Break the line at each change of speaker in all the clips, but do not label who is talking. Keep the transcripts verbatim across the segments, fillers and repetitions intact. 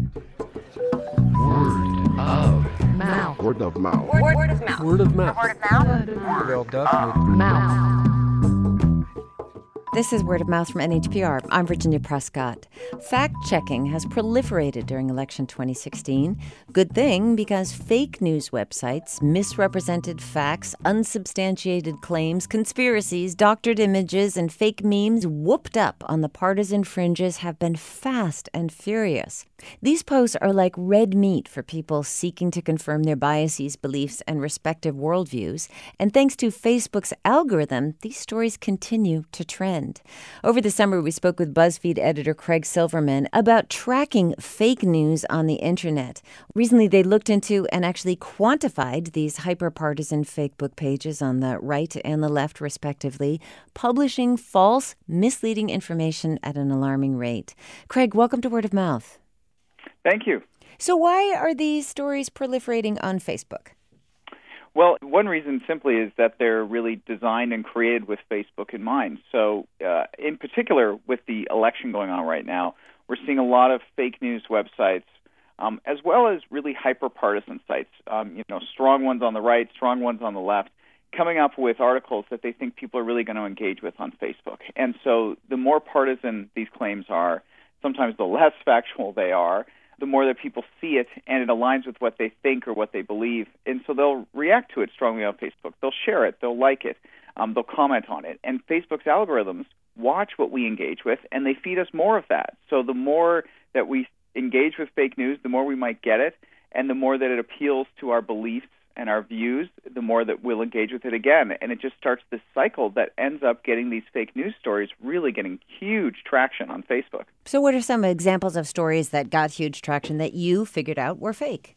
Word of
Mouth.
Word of mouth.
Word, word of mouth.
Word of mouth.
Word of mouth.
Word of
Mouth.
This is Word of Mouth from N H P R. I'm Virginia Prescott. Fact-checking has proliferated during election twenty sixteen. Good thing, because fake news websites, misrepresented facts, unsubstantiated claims, conspiracies, doctored images, and fake memes whooped up on the partisan fringes have been fast and furious. These posts are like red meat for people seeking to confirm their biases, beliefs, and respective worldviews. And thanks to Facebook's algorithm, these stories continue to trend. Over the summer, we spoke with BuzzFeed editor Craig Silverman about tracking fake news on the internet. Recently, they looked into and actually quantified these hyper-partisan fake book pages on the right and the left, respectively, publishing false, misleading information at an alarming rate. Craig, welcome to Word of Mouth.
Thank you.
So why are these stories proliferating on Facebook?
Well, one reason simply is that they're really designed and created with Facebook in mind. So uh, in particular, with the election going on right now, we're seeing a lot of fake news websites, um, as well as really hyper-partisan sites, um, you know, strong ones on the right, strong ones on the left, coming up with articles that they think people are really going to engage with on Facebook. And so the more partisan these claims are, sometimes the less factual they are, the more that people see it, and it aligns with what they think or what they believe. And so they'll react to it strongly on Facebook. They'll share it. They'll like it. Um, they'll comment on it. And Facebook's algorithms watch what we engage with, and they feed us more of that. So the more that we engage with fake news, the more we might get it, and the more that it appeals to our beliefs and our views, the more that we'll engage with it again. And it just starts this cycle that ends up getting these fake news stories really getting huge traction on Facebook.
So what are some examples of stories that got huge traction that you figured out were fake?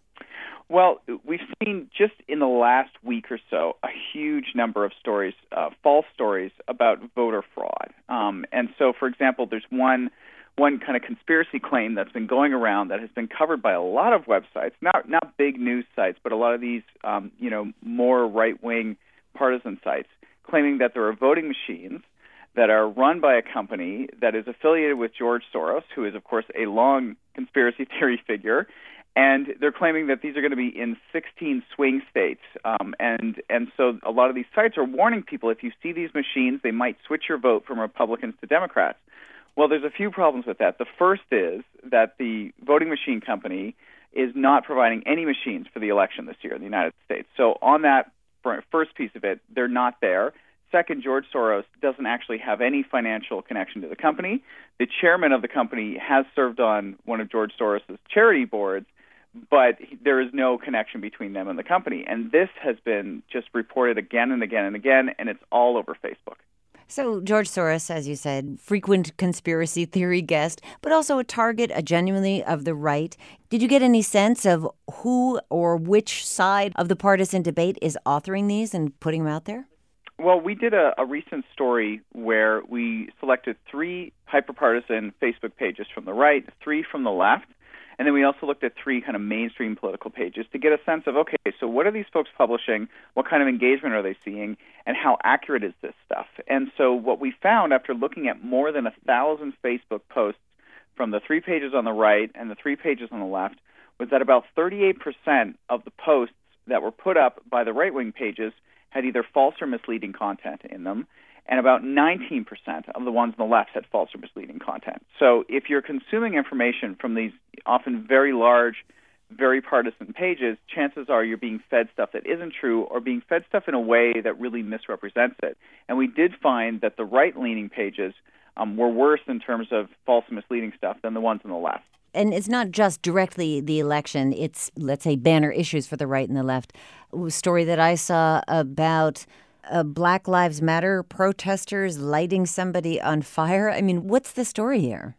Well, we've seen just in the last week or so a huge number of stories, uh, false stories about voter fraud. Um, and so, for example, there's one one kind of conspiracy claim that's been going around that has been covered by a lot of websites, not not big news sites, but a lot of these, um, you know, more right-wing partisan sites, claiming that there are voting machines that are run by a company that is affiliated with George Soros, who is, of course, a long conspiracy theory figure, and they're claiming that these are going to be in sixteen swing states. Um, and, and so a lot of these sites are warning people, if you see these machines, they might switch your vote from Republicans to Democrats. Well, there's a few problems with that. The first is that the voting machine company is not providing any machines for the election this year in the United States. So on that first piece of it, they're not there. Second, George Soros doesn't actually have any financial connection to the company. The chairman of the company has served on one of George Soros' charity boards, but there is no connection between them and the company. And this has been just reported again and again and again, and it's all over Facebook.
So George Soros, as you said, frequent conspiracy theory guest, but also a target, a genuinely of the right. Did you get any sense of who or which side of the partisan debate is authoring these and putting them out there?
Well, we did a, a recent story where we selected three hyperpartisan Facebook pages from the right, three from the left, and then we also looked at three kind of mainstream political pages to get a sense of, okay, so what are these folks publishing? What kind of engagement are they seeing? And how accurate is this stuff? And so what we found after looking at more than a thousand Facebook posts from the three pages on the right and the three pages on the left was that about thirty-eight percent of the posts that were put up by the right-wing pages had either false or misleading content in them, and about nineteen percent of the ones on the left had false or misleading content. So if you're consuming information from these often very large, very partisan pages, chances are you're being fed stuff that isn't true or being fed stuff in a way that really misrepresents it. And we did find that the right-leaning pages um, were worse in terms of false and misleading stuff than the ones on the left.
And it's not just directly the election. It's, let's say, banner issues for the right and the left. A story that I saw about uh, Black Lives Matter protesters lighting somebody on fire. I mean, what's the story here?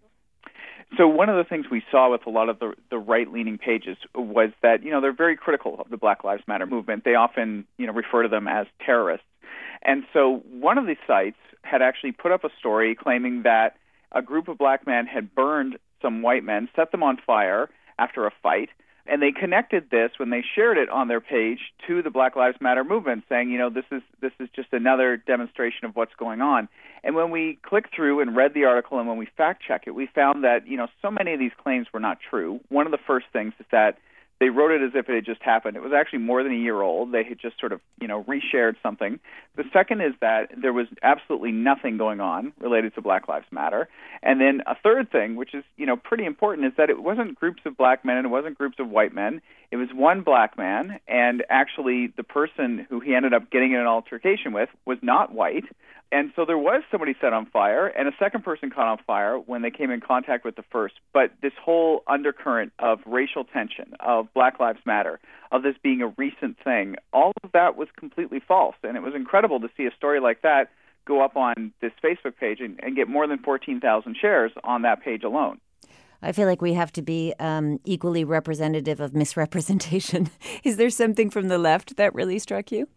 So one of the things we saw with a lot of the, the right-leaning pages was that, you know, they're very critical of the Black Lives Matter movement. They often, you know, refer to them as terrorists. And so one of these sites had actually put up a story claiming that a group of black men had burned some white men, set them on fire after a fight. And they connected this when they shared it on their page to the Black Lives Matter movement, saying, you know, this is this is just another demonstration of what's going on. And when we clicked through and read the article and when we fact-checked it, we found that, you know, so many of these claims were not true. One of the first things is that they wrote it as if it had just happened. It was actually more than a year old. They had just sort of, you know, reshared something. The second is that there was absolutely nothing going on related to Black Lives Matter. And then a third thing, which is, you know, pretty important, is that it wasn't groups of black men and it wasn't groups of white men. It was one black man, and actually the person who he ended up getting in an altercation with was not white. And so there was somebody set on fire, and a second person caught on fire when they came in contact with the first. But this whole undercurrent of racial tension, of Black Lives Matter, of this being a recent thing, all of that was completely false. And it was incredible to see a story like that go up on this Facebook page and, and get more than fourteen thousand shares on that page alone.
I feel like we have to be um, equally representative of misrepresentation. Is there something from the left that really struck you?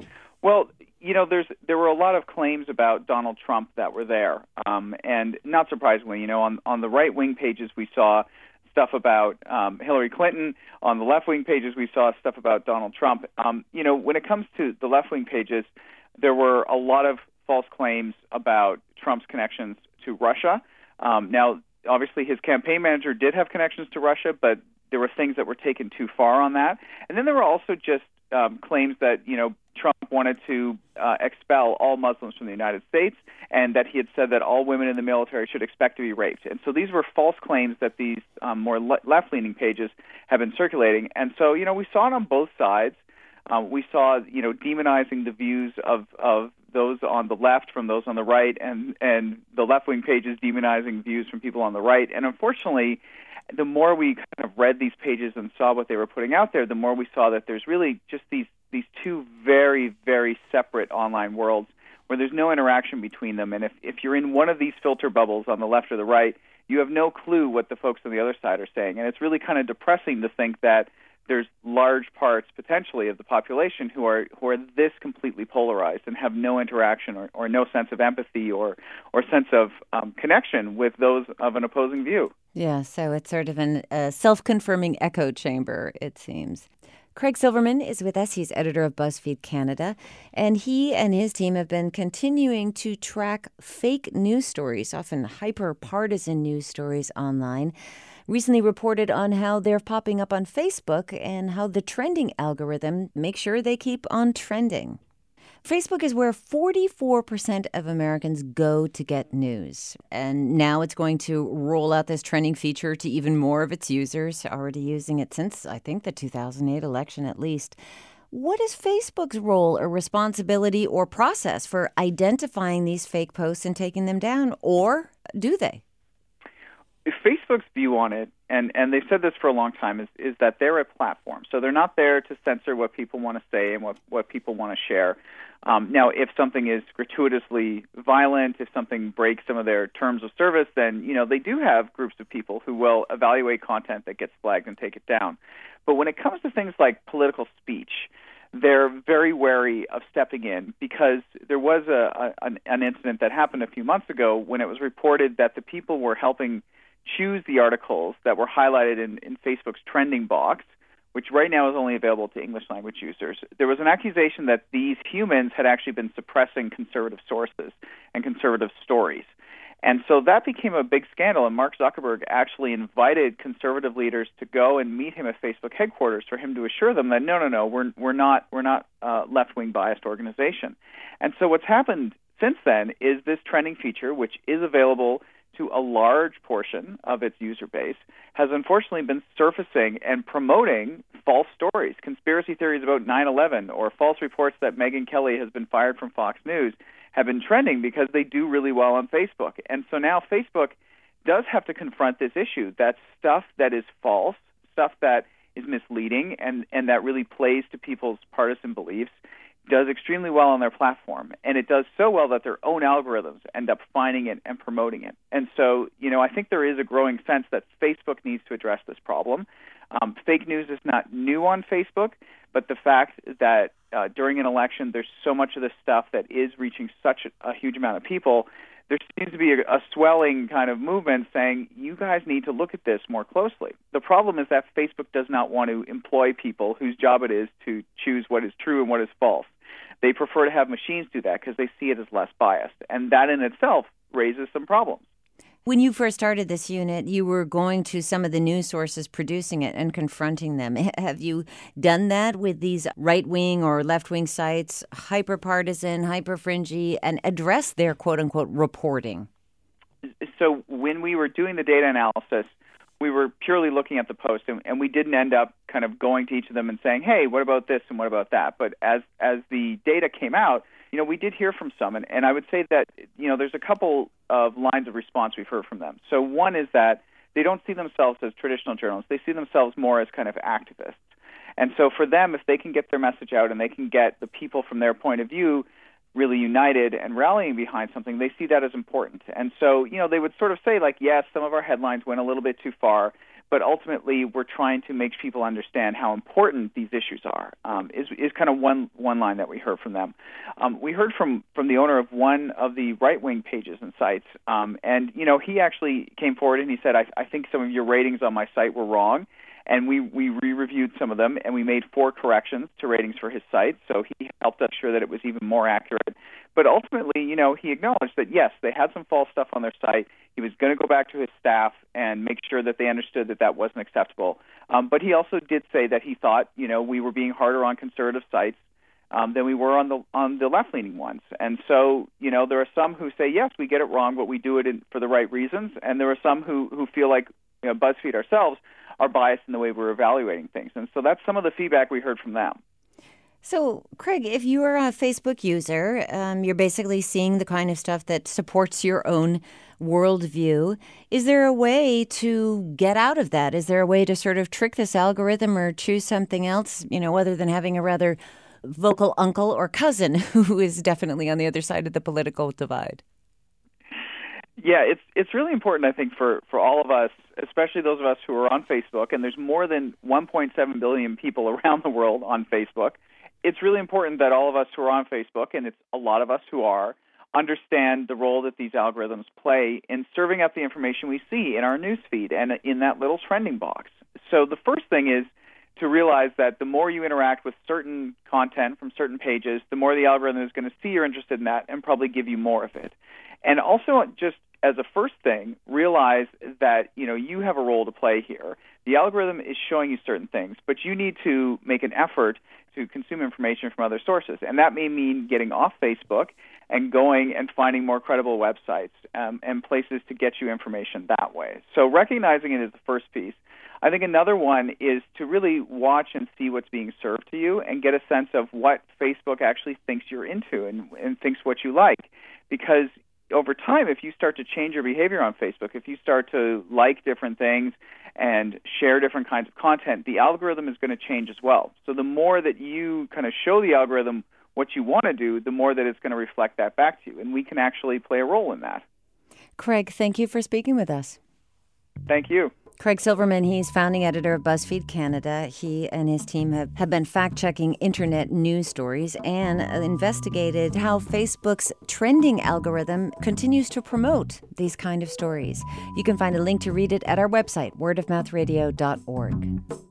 Well, you know, there's there were a lot of claims about Donald Trump that were there, um, and not surprisingly, you know, on on the right wing pages we saw stuff about um, Hillary Clinton. On the left wing pages we saw stuff about Donald Trump. Um, you know, when it comes to the left wing pages, there were a lot of false claims about Trump's connections to Russia. Um, now, obviously, his campaign manager did have connections to Russia, but there were things that were taken too far on that. And then there were also just um, claims that, you know, Trump wanted to uh, expel all Muslims from the United States, and that he had said that all women in the military should expect to be raped. And so these were false claims that these um, more le- left-leaning pages have been circulating. And so, you know, we saw it on both sides. Um, we saw, you know, demonizing the views of, of those on the left from those on the right, and, and the left-wing pages demonizing views from people on the right. And unfortunately, the more we kind of read these pages and saw what they were putting out there, the more we saw that there's really just these these two very, very separate online worlds where there's no interaction between them. And if, if you're in one of these filter bubbles on the left or the right, you have no clue what the folks on the other side are saying. And it's really kind of depressing to think that there's large parts, potentially, of the population who are who are this completely polarized and have no interaction or, or no sense of empathy or, or sense of um, connection with those of an opposing view.
Yeah, so it's sort of a uh, self-confirming echo chamber, it seems. Craig Silverman is with us. He's editor of BuzzFeed Canada, and he and his team have been continuing to track fake news stories, often hyper-partisan news stories online. Recently reported on how they're popping up on Facebook and how the trending algorithm makes sure they keep on trending. Facebook is where forty-four percent of Americans go to get news. And now it's going to roll out this trending feature to even more of its users, already using it since, I think, the two thousand eight election at least. What is Facebook's role or responsibility or process for identifying these fake posts and taking them down? Or do they?
Facebook's view on it, and, and they've said this for a long time, is, is that they're a platform. So they're not there to censor what people want to say and what, what people want to share. Um, now, if something is gratuitously violent, if something breaks some of their terms of service, then, you know, they do have groups of people who will evaluate content that gets flagged and take it down. But when it comes to things like political speech, they're very wary of stepping in, because there was a, a an, an incident that happened a few months ago when it was reported that the people were helping choose the articles that were highlighted in, in Facebook's trending box, which right now is only available to English language users. There was an accusation that these humans had actually been suppressing conservative sources and conservative stories. And so that became a big scandal, and Mark Zuckerberg actually invited conservative leaders to go and meet him at Facebook headquarters for him to assure them that no, no, no, we're we're not we're not a left-wing biased organization. And so what's happened since then is this trending feature, which is available to a large portion of its user base, has unfortunately been surfacing and promoting false stories, conspiracy theories about nine eleven, or false reports that Megyn Kelly has been fired from Fox News, have been trending because they do really well on Facebook. And so now Facebook does have to confront this issue, that stuff that is false, stuff that is misleading and, and that really plays to people's partisan beliefs, does extremely well on their platform, and it does so well that their own algorithms end up finding it and promoting it. And so, you know, I think there is a growing sense that Facebook needs to address this problem. Um, fake news is not new on Facebook, but the fact that uh, during an election there's so much of this stuff that is reaching such a, a huge amount of people there seems to be a, a swelling kind of movement saying, you guys need to look at this more closely. The problem is that Facebook does not want to employ people whose job it is to choose what is true and what is false. They prefer to have machines do that because they see it as less biased. And that in itself raises some problems.
When you first started this unit, you were going to some of the news sources producing it and confronting them. Have you done that with these right-wing or left-wing sites, hyper-partisan, hyper-fringy, and address their quote-unquote reporting?
So when we were doing the data analysis, we were purely looking at the post, and, and we didn't end up kind of going to each of them and saying, hey, what about this and what about that? But as as the data came out, you know, we did hear from some, and, and I would say that, you know, there's a couple of lines of response we've heard from them. So one is that they don't see themselves as traditional journalists. They see themselves more as kind of activists. And so for them, if they can get their message out and they can get the people from their point of view really united and rallying behind something, they see that as important. And so, you know, they would sort of say, like, yes, some of our headlines went a little bit too far, but ultimately we're trying to make people understand how important these issues are, um, is, is kind of one, one line that we heard from them. Um, we heard from, from the owner of one of the right-wing pages and sites, um, and, you know, he actually came forward and he said, I, I think some of your ratings on my site were wrong. And we, we re-reviewed some of them, and we made four corrections to ratings for his site. So he helped us sure that it was even more accurate. But ultimately, you know, he acknowledged that, yes, they had some false stuff on their site. He was going to go back to his staff and make sure that they understood that that wasn't acceptable. Um, but he also did say that he thought, you know, we were being harder on conservative sites um, than we were on the on the left-leaning ones. And so, you know, there are some who say, yes, we get it wrong, but we do it in, for the right reasons. And there are some who, who feel like, you know, BuzzFeed ourselves are biased in the way we're evaluating things. And so that's some of the feedback we heard from them.
So, Craig, if you are a Facebook user, um, you're basically seeing the kind of stuff that supports your own worldview. Is there a way to get out of that? Is there a way to sort of trick this algorithm or choose something else, you know, other than having a rather vocal uncle or cousin who is definitely on the other side of the political divide?
Yeah, it's it's really important, I think, for, for all of us, especially those of us who are on Facebook, and there's more than one point seven billion people around the world on Facebook. It's really important that all of us who are on Facebook, and it's a lot of us who are, understand the role that these algorithms play in serving up the information we see in our newsfeed and in that little trending box. So the first thing is to realize that the more you interact with certain content from certain pages, the more the algorithm is going to see you're interested in that and probably give you more of it. And also, just as a first thing, realize that, you know, you have a role to play here. The algorithm is showing you certain things, but you need to make an effort to consume information from other sources. And that may mean getting off Facebook and going and finding more credible websites um, and places to get you information that way. So recognizing it is the first piece. I think another one is to really watch and see what's being served to you and get a sense of what Facebook actually thinks you're into and, and thinks what you like. Because over time, if you start to change your behavior on Facebook, if you start to like different things and share different kinds of content, the algorithm is going to change as well. So the more that you kind of show the algorithm what you want to do, the more that it's going to reflect that back to you. And we can actually play a role in that.
Craig, thank you for speaking with us.
Thank you.
Craig Silverman, he's founding editor of BuzzFeed Canada. He and his team have, have been fact-checking internet news stories and investigated how Facebook's trending algorithm continues to promote these kind of stories. You can find a link to read it at our website, word of mouth radio dot org.